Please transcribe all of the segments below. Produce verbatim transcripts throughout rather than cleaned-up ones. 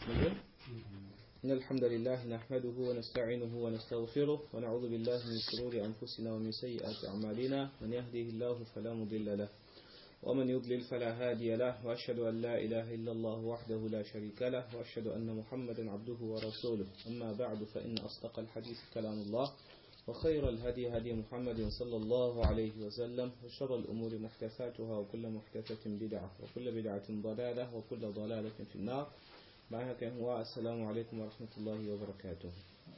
بسم الله إن الحمد لله نحمده ونستعينه ونستغفره ونعوذ بالله من شرور أنفسنا ومن سيئات أعمالنا من يهده الله فلا مضل له ومن يضلل فلا هادي له وأشهد أن لا إله إلا الله وحده لا شريك له وأشهد أن محمدا عبده ورسوله أما بعد فإن أصدق الحديث كلام الله وخير الهدي هدي محمد صلى الله عليه وسلم وشر الأمور محدثاتها وكل محدثة بدعة وكل بدعة ضلالة وكل ضلالة في النار. معك هو السلام عليكم ورحمة الله وبركاته.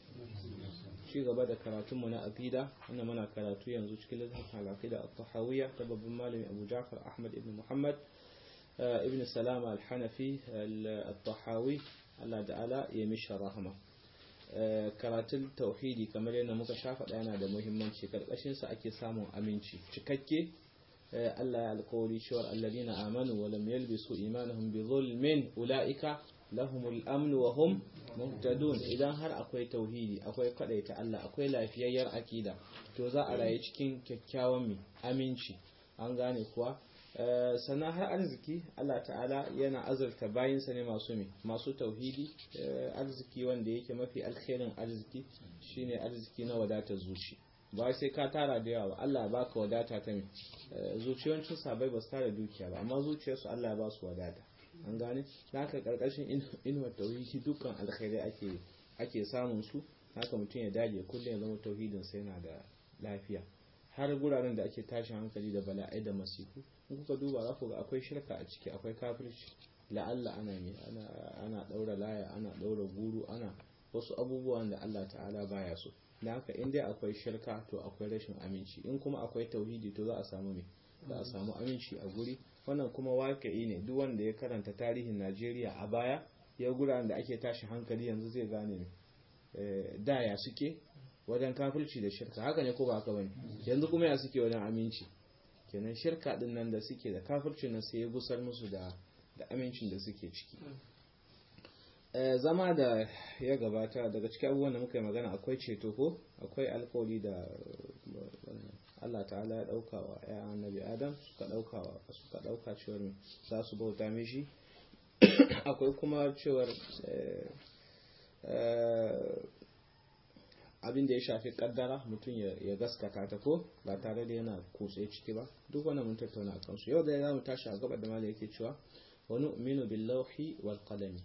شيء قبل كراتمنا أبيدا أنا منا كراتو ينزوج كل على العقيدة الطحاوية تبب مالي أبو جعفر أحمد ابن محمد ابن سلامة الحنفي الطحاوي الله تعالى يمشي رحمه. karatun tauhidi kamar yadda muka shafa yana da muhimmanci karkashin sa ake samun aminci cikakke. Allah ya alƙawari cewa alladina amanu wa lam yalbisu imanuhum bi zulmin ulaika lahumul amn wa hum muhtadun. Idan har akwai tauhidi akwai kadaita Allah akwai lafiyayyar akida to za a rayu cikin kyakkyawan mi aminci an gane kuwa. Sannan har arziki Allah ta'ala yana azurta bayinsa ne masu mi masu tauhidi. Arziki wanda yake mafi alkhairin arziki shine arziki na wadatar zuci, ba sai ka tara da yawa Allah ya baka wadata ta mi zuciyoyin sabai ba su tara dukiya ba amma zuciyarsu Allah ya ba su wadata an gane. haka karkashin inuwar tauhidi dukkan alkhairai ake ake samun su. haka mutum ya dage kullum ya zama tauhidin sa yana da lafiya. har guraren da ake tashin hankali da bala'ai da masifu in kuka duba za ku ga akwai shirka a ciki akwai kafirci la'alla ana ne ana ana daura laya ana daura guru ana wasu abubuwan da Allah ta'ala baya so. dan haka in dai akwai shirka to akwai rashin aminci, in kuma akwai tauhidi to za a samu me za a samu aminci a guri. wannan kuma waƙi ne duk wanda ya karanta tarihin Najeriya a baya ya guraren da ake tashin hankali yanzu zai gane ne da ya suke wajen kafirci da shirka, haka ne ko ba haka bane yanzu kuma ya suke wajen aminci. kenan shirka din nan da suke da kafircin nan sai ya gusar musu da da amincin da suke ciki. eh zama da ya gabata daga cikin abubuwan da muka yi magana akwai ceto ko akwai alƙawari da Allah ta'ala ya dauka wa ya annabi Adam suka dauka wa suka dauka cewa za su bauta mishi. akwai kuma cewa eh abin da ya shafi kaddara mutum ya gaskata ta ko ba tare da yana kutse ciki ba. duk wannan mun tattauna a kansu. yau da za mu tashi a gaba da malai yake cewa wa nu'minu bil lawhi wal qalami.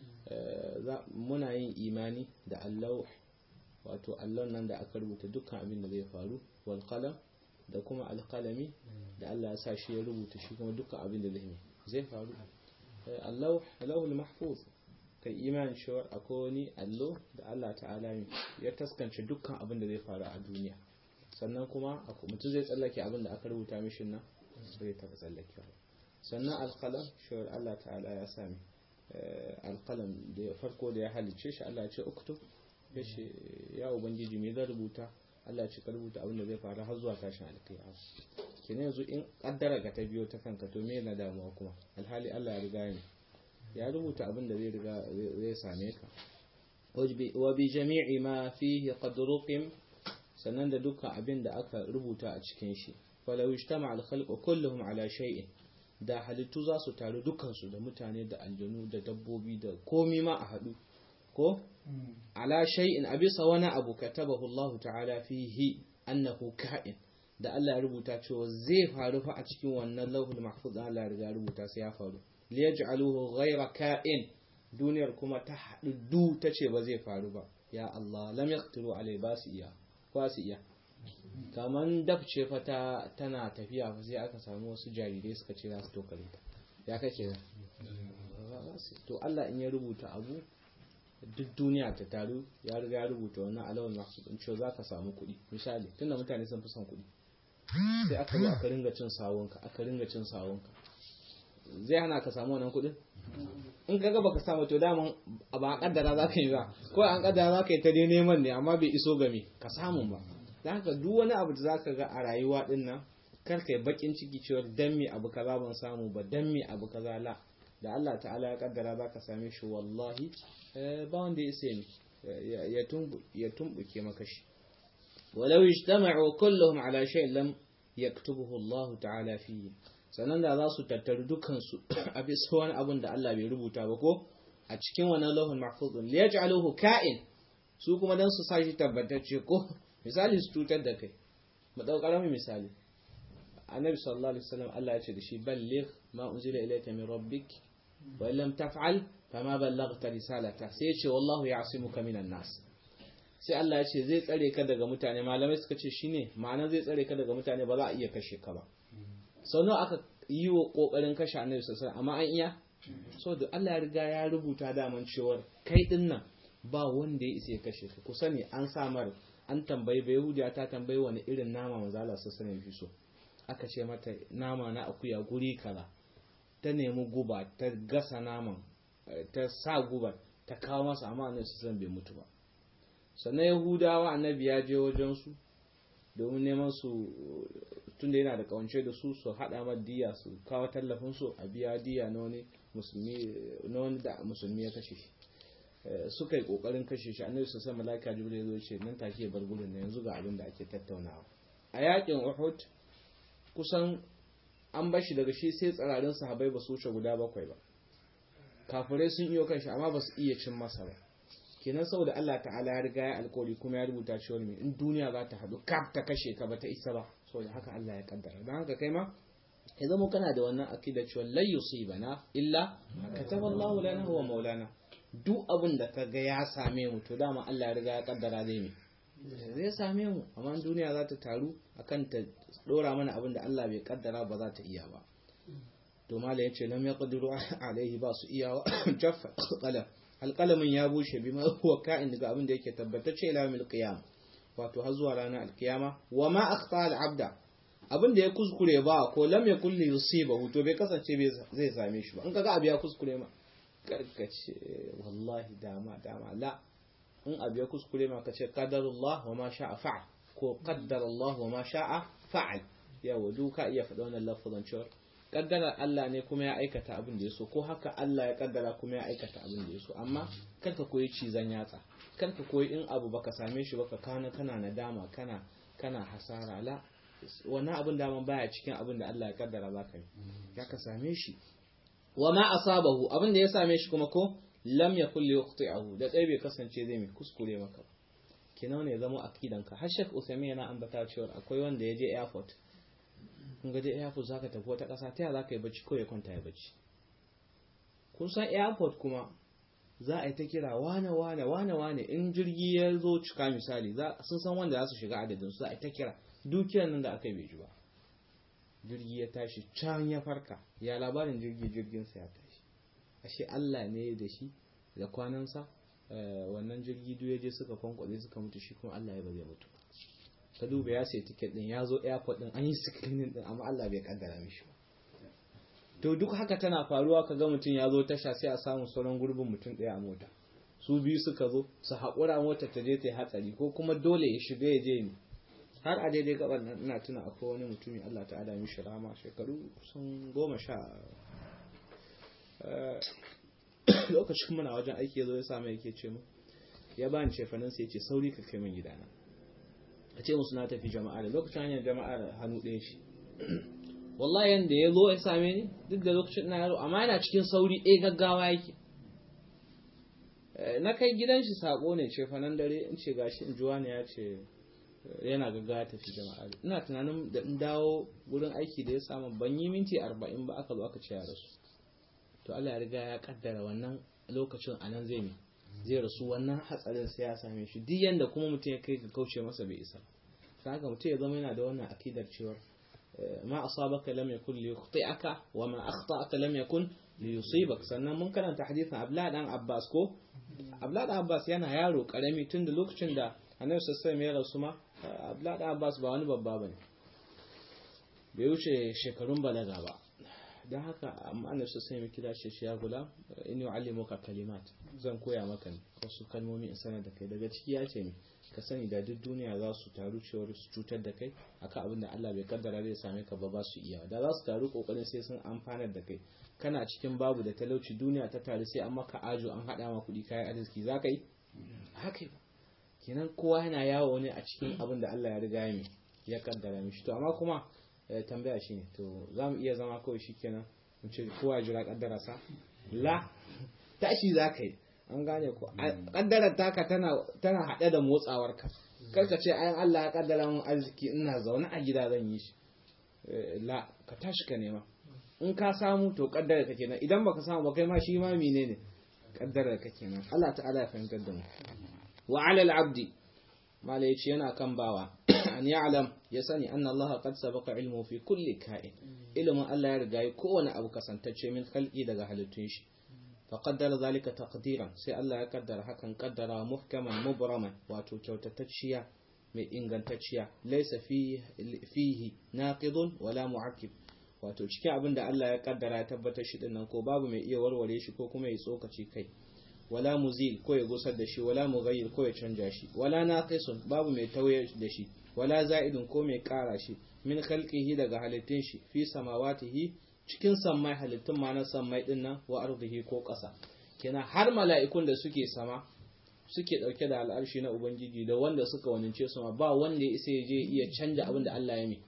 muna yin imani da Allah wato Allah nan da aka rubuta dukkan abin da zai faru wal qalam da kuma al qalami da Allah ya sa shi ya rubuta shi kuma dukkan abin da zai faru. Allah Allahul mahfuz kai imanin cewa akwai wani allo da Allah ta'ala ya taskance dukkan abin da zai faru a duniya. sannan kuma mutum zai tsallake abin da aka rubuta mishi nan zai taɓa tsallake. sannan alƙalam cewa Allah ta'ala ya sami alƙalam da farko da ya halicce shi Allah ya ce uktub ya ce ya ubangiji me zan rubuta. Allah ya ce ka rubuta abin da zai faru har zuwa tashin alƙiyama. kenan yanzu in kaddara ka ta biyo ta kanka to me na damuwa kuma alhali Allah ya riga ni ya rubuta abin da zai riga zai same ka. wa bi jami'i ma fihi qad ruqim sannan da dukkan abin da aka rubuta a cikin shi. falau ijtama al khalqu kulluhum ala shay'in da halittu za su taru dukkan su da mutane da aljanu da dabbobi da komi ma a hadu ko ala shay'in abisa wani abu katabahu Allah ta'ala fihi annahu ka'in da Allah ya rubuta cewa zai faru fa a cikin wannan lauhul mahfuz Allah ya riga rubuta sai ya faru. liyaj'aluhu ghayra ka'in duniyar kuma ta hadu tace ba zai faru ba. ya Allah lam yaqtiru alai basu iya ko su iya kaman dabce fa ta tana tafiya fa sai aka samu wasu jarirai suka ce za su tokare ta ya kace to Allah in ya rubuta abu duk duniya ta taru ya riga ya rubuta wannan alawal mahsud in cewa zaka samu kuɗi. misali tunda mutane sun fi son kuɗi sai aka zo aka ringa cin sawunka aka ringa cin sawunka zai hana ka samu wannan kudin. in kaga baka samu to daman ba a kaddara za ka yi ba ko an kaddara za ka yi ta dai neman ne amma bai iso game ka samu ba. dan haka duk wani abu da za ka ga a rayuwa din nan kar ka yi bakin ciki cewa dan me abu kaza ban samu ba dan me abu kaza la da Allah ta'ala ya kaddara za ka same shi wallahi ba wanda ya sai ya tumbu ya tumbuke maka shi. walau ijtama'u kulluhum ala shay'in lam yaktubuhu Allah ta'ala fihi sannan da za su tattaru dukansu a bisa wani abin da Allah bai rubuta ba ko a cikin wannan lauhul mahfuz din li yaj'aluhu ka'in su kuma dan su sashi tabbatacce ko misali su tutar da kai mu dau karamin misali annabi sallallahu alaihi wasallam Allah ya ce da shi balligh ma unzila ilayka min rabbik wa illam taf'al fama ballaghta risalata sai ya ce wallahu ya'simuka minan nas sai Allah ya ce zai tsare ka daga mutane malamai suka ce shine ma'ana zai tsare ka daga mutane ba za a iya kashe ka ba sau nawa aka yi wa kokarin kashe annabi sallallahu alaihi wasallam amma an iya so da Allah ya riga ya rubuta daman cewar kai din nan ba wanda ya isa ya kashe ka ku sani an samar an tambayi bai yahudiya ta tambayi wani irin nama manzo Allah sallallahu alaihi wasallam so aka ce mata nama na akuya guri kaza ta nemi guba ta gasa naman ta sa guba ta kawo masa amma annabi sallallahu bai mutu ba sannan yahudawa annabi ya je wajen su domin neman su tunda yana da kawance da su su hada madiya su kawo tallafin su a biya diya na wani musulmi na wani da musulmi ya kashe shi suka yi kokarin kashe shi annabi sallallahu alaihi wasallam malaika jibril ya zo ce nan take bar gurin da yanzu ga abin da ake tattaunawa a yakin Uhud kusan an bashi daga shi sai tsararin sahabbai ba su wuce guda bakwai ba kafirai sun iyo kanshi amma ba su iya cin masa ba kenan saboda Allah ta'ala ya riga ya alƙawari kuma ya rubuta cewa me in duniya za ta haɗu kaf ta kashe ka ba ta isa ba saboda haka Allah ya kaddara dan haka kai ma ya zama kana da wannan akida cewa la yusibana illa kataballahu lana huwa maulana duk abin da ka ga ya same mu to dama Allah ya riga ya kaddara zai ne zai same mu amma duniya za ta taru akan ta dora mana abin da Allah bai kaddara ba za ta iya ba to mala yace lam yaqdiru alaihi ba su iya jaffa qalam alqalamin ya bushe bima huwa ka'in daga abin da yake tabbatacce ila mil qiyam wato har zuwa ranar alkiyama wa ma akhta al abda abin da ya kuskure ba ko lam yakul li yusibahu to bai kasance zai same shi ba in kaga abu ya kuskure ma karkace wallahi dama dama la in abu ya kuskure ma kace qadarullah wa ma sha'a fa'al ko qaddarallah wa ma sha'a fa'al yawa duka iya faɗa wannan lafazin cewa kaddara Allah ne kuma ya aikata abin da ya so ko haka Allah ya kaddara kuma ya aikata abin da ya so amma karka koyi cizon yatsa karka koyi in abu baka same shi baka kana kana nadama kana kana hasara la wannan abin da man baya cikin abin da Allah ya kaddara zaka yi ya ka same shi wa ma asabahu abin da ya same shi kuma ko lam yakul yuqti'ahu da dai bai kasance zai mai kuskure maka kina ne zama akidanka har Sheikh Usaimin yana ambata cewa akwai wanda ya je airport kun ga je airport zaka tafi wata kasa ta zaka yi bacci ko ya kwanta ya bacci kun san airport kuma za a yi ta kira wane wane wane wane in jirgi ya zo cika misali za sun san wanda za su shiga adadin su za a yi ta kira dukiyar nan da aka yi bai ji ba jirgi ya tashi can ya farka ya labarin jirgi jirgin sa ya tashi ashe Allah ne da shi da kwanansa wannan jirgi duk ya je suka kwankwale suka mutu shi kuma Allah ya ba zai mutu ka duba ya sai ticket din ya zo airport din an yi screening din amma Allah bai kaddara mishi ba to duk haka tana faruwa kaga mutum ya zo tasha sai a samu sauran gurbin mutum daya a mota su biyu suka zo su haƙura motar ta je ta yi hatsari ko kuma dole ya shiga ya je ne har a daidai gaban nan ina tuna akwai wani mutumi Allah ta'ala mishi rama shekaru kusan goma sha lokacin muna wajen aiki ya zo ya samu yake ce mu ya bani cefanin sai ya ce sauri ka kai min gidana a ce musu na tafi jama'a da lokacin hanyar jama'a da hannu ɗaya shi wallahi yanda ya zo ya same ni duk da lokacin ina yaro amma yana cikin sauri ɗaya gaggawa yake na kai gidan shi sako ne cefanen dare in ce gashi in juwa ne ya ce yana gaggawa tafi jama'a ina tunanin da in dawo wurin aiki da ya samu ban yi minti arba'in ba aka zo aka ce ya rasu to Allah ya riga ya kaddara wannan lokacin anan zai mi zai rasu wannan hatsarin sai ya same shi duk yanda kuma mutum ya kai ga kauce masa bai isa sai haka mutum ya zama yana da wannan akidar cewa ma asabaka lam yakun li yukhti'aka wa ma akhta'aka lam yakun li yusibak sannan mun karanta hadisin Abdullah dan Abbas ko Abdullah dan Abbas yana yaro karami tun da lokacin da Annabi sallallahu alaihi wasallam ya rasu ma Abdullah dan Abbas ba wani babba bane bai wuce shekarun balaga ba dan haka amma Annabi sallallahu alaihi wasallam kira shi ya gula in yu'allimuka kalimat zan koya maka wasu kalmomi in sanar da kai daga ciki ya ce ne ka sani da duk duniya za su taru cewar su cutar da kai akan abin da Allah bai kaddara zai same ka ba ba su iya da za su taru kokarin sai sun amfanar da kai kana cikin babu da talauci duniya ta taru sai an maka ajo an hada ma kuɗi kayan arziki za ka yi haka ba kenan kowa yana yawo ne a cikin abin da Allah ya riga ya ya kaddara mishi to amma kuma tambaya shine to za mu iya zama kawai shikenan mu ce kowa jira kaddara sa la tashi za ka yi an gane ko kaddarar taka tana tana haɗe da motsawarka karka ce ayan Allah ya kaddara mun arziki ina zaune a gida zan yi shi la ka tashi ka nema in ka samu to kaddarar ka kenan idan baka samu ba kai ma shi ma menene kaddarar ka kenan Allah ta'ala ya fahimtar da mu wa 'ala al-'abdi mala yace yana kan bawa an ya'lam ya sani anna Allah qad sabaqa ilmu fi kulli ka'in ilmin Allah ya riga kowane abu kasantacce min khalqi daga halittun shi fa qaddara zalika taqdiran sai Allah ya kaddara hakan kaddara muhkaman mubraman wato kyautacciya mai ingantacciya laysa fi fihi naqidun wala mu'akkib wato cikin abin da Allah ya kaddara ya tabbatar shi dinnan ko babu mai iya warware shi ko kuma ya tsokaci kai wala muzil ko ya gusar da shi wala mughayyir ko ya canja shi wala naqisun babu mai tauye da shi wala za'idun ko mai kara shi min khalqihi daga halittun shi fi samawatihi cikin sammai halittun ma na sammai din nan wa ardihi ko ƙasa kenan har mala'ikun da suke sama suke dauke da al'arshi na ubangiji da wanda suka wanince su ma ba wanda ya isa ya je iya canja abin da Allah ya mi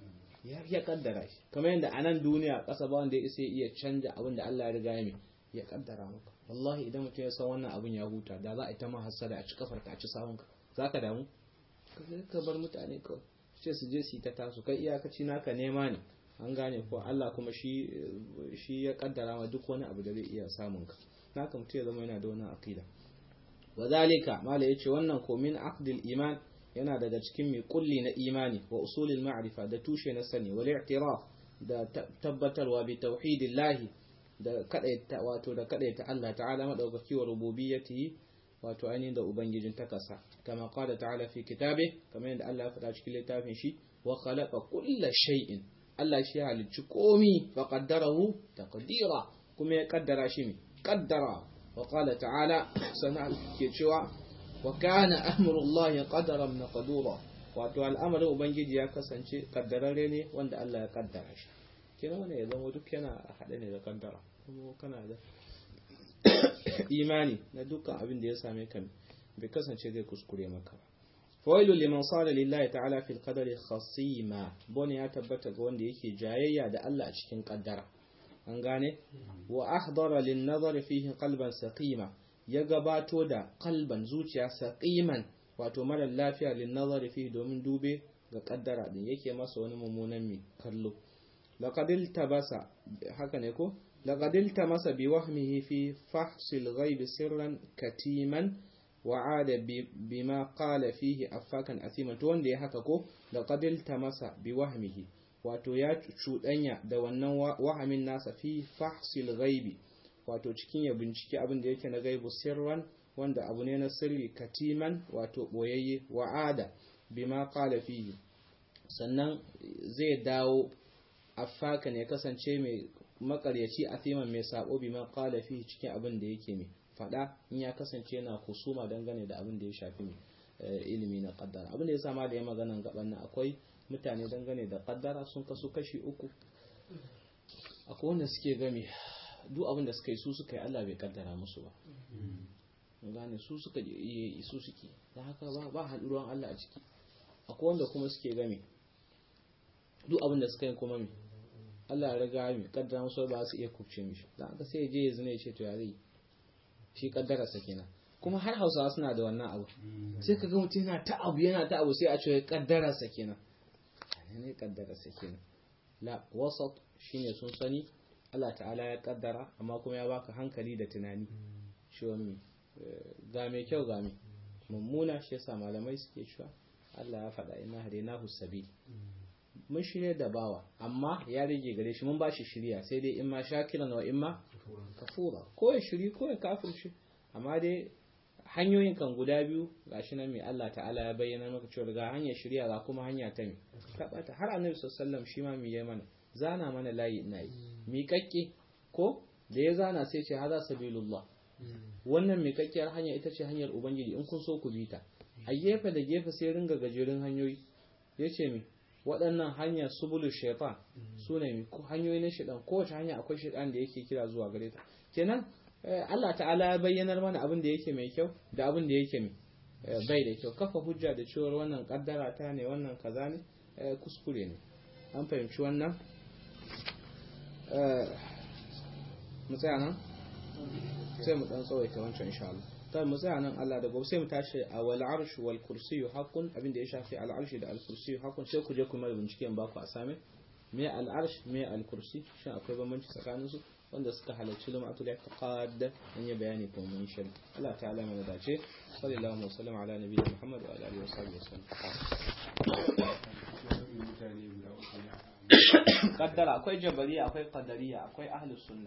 ya ya kaddara shi kamar yadda a nan duniya ƙasa ba wanda ya isa ya iya canja abin da Allah ya riga ya mi ya kaddara maka wallahi idan mutum ya san wannan abin ya huta da za a yi ta mahassada a ci kafarka a ci sawunka za ka damu ka bar mutane kawai ce su je su yi ta tasu kai iyakaci naka nema ne an gane ko Allah kuma shi shi ya kaddara ma duk wani abu da zai iya samun ka naka mutum ya zama yana da wannan aqida wadhalika mala yace wannan ko min aqdil iman yana daga cikin mai kulli na imani wa usulil ma'rifa da tushe na sani wal i'tiraf da tabbatarwa bi tauhidillahi da kadaita wato da kadaita Allah ta'ala madaukaki wa rububiyyatihi wato ainihin da ubangijin takasa kama qala ta'ala fi kitabe kamar yadda Allah ya faɗa cikin littafin shi wa khalaqa kulla shay'in Allah shi ya halicci komi fa qaddarahu taqdira kuma ya kaddara shi ne kaddara wa qala ta'ala sana ke cewa wa kana amrullahi qadaran maqdura wato al'amarin ubangiji ya kasance kaddararre ne wanda Allah ya kaddara shi kina wannan ya zama duk yana hade ne da kaddara kuma kana da imani na dukkan abin da ya same ka bai kasance zai kuskure maka ba fawailu liman sala lillahi ta'ala fil qadari khasima bone ya tabbata ga wanda yake jayayya da Allah a cikin kaddara an gane wa ahdara lin nazari fihi qalban saqima ya gabato da qalban zuciya saqiman wato mara lafiya lin nazari fihi domin dube ga kaddara din yake masa wani mummunan mi kallo laqad iltabasa haka ne ko لقد التمس بوهمه في فحص الغيب سرا كتيما وعاد بما قال فيه أفاكا أثيما تون دي حكاكو لقد التمس بوهمه wato ya cuɗanya da wannan wahamin nasa fi fahsil ghaibi wato cikin ya bincike abin da yake na gaibu sirran wanda abu ne na sirri katiman wato boyayye wa'ada bima qala fihi sannan zai dawo affaka ne kasance mai makaryaci a fiman mai sabo bi ma qala fi cikin abin da yake mai fada in ya kasance yana kusuma dangane da abin da ya shafi ilimi na kaddara abin da ya sama da ya maganan gaban nan akwai mutane dangane da kaddara sun kasu kashi uku akwai wanda suke game duk abin da suka yi su suka yi Allah bai kaddara musu ba gane su suka yi su suke da haka ba ba haduruwan Allah a ciki akwai wanda kuma suke game duk abin da suka yi kuma mai Allah ya riga mi kaddara musu ba su iya kubce mishi dan haka sai je ya zina ya ce to ya zai shi kaddara sa kenan kuma har Hausawa suna da wannan abu sai kaga mutum yana ta abu yana ta abu sai a ce kaddara sa kenan ne kaddara sa kenan la wasat shine sun sani Allah ta'ala ya kaddara amma kuma ya baka hankali da tunani shi wani ga mai kyau ga mai mummuna shi yasa malamai suke cewa Allah ya faɗa inna hadainahu sabil mun shirya da bawa amma ya rage gare shi mun ba shi shirya sai dai in ma shakiran wa in ma kafura ko ya shiri ko ya kafirci amma dai hanyoyin kan guda biyu gashi nan mai Allah ta'ala ya bayyana maka cewa ga hanyar shirya ga kuma hanya ta mi tabbata har annabi sallallahu alaihi wasallam shi ma mi yayi mana zana mana layi ina yi mi kakke ko da ya zana sai ce hada sabilullah wannan mi kakkiyar hanya ita ce hanyar ubangiji in kun so ku bi ta a gefe da gefe sai ringa gajerun hanyoyi yace mi waɗannan hanyar subulu shaitan su ne hanyoyi na shaitan kowace hanya akwai shaitan da yake kira zuwa gare ta kenan Allah ta'ala ya bayyanar mana abin da yake mai kyau da abin da yake bai da kyau kafa hujja da cewar wannan kaddara ta ne wannan kaza ne kuskure ne an fahimci wannan mu tsaya nan sai mu dan tsawaita wancan insha Allah to mu tsaya nan Allah da gobe sai mu tashi a wal arsh wal kursiyyu haqqun abinda ya shafi al arsh da al kursiyyu haqqun sai ku je ku mai bincike ba ku asame me al arsh me al kursi shin akwai bambanci tsakanin su wanda suka halarci lumatul i'tiqad an yi bayani ko mun shi Allah ta'ala mana dace sallallahu alaihi wasallam ala nabiyina Muhammad wa ala alihi wasallam kaddara akwai jabariya akwai qadariya akwai ahlus sunna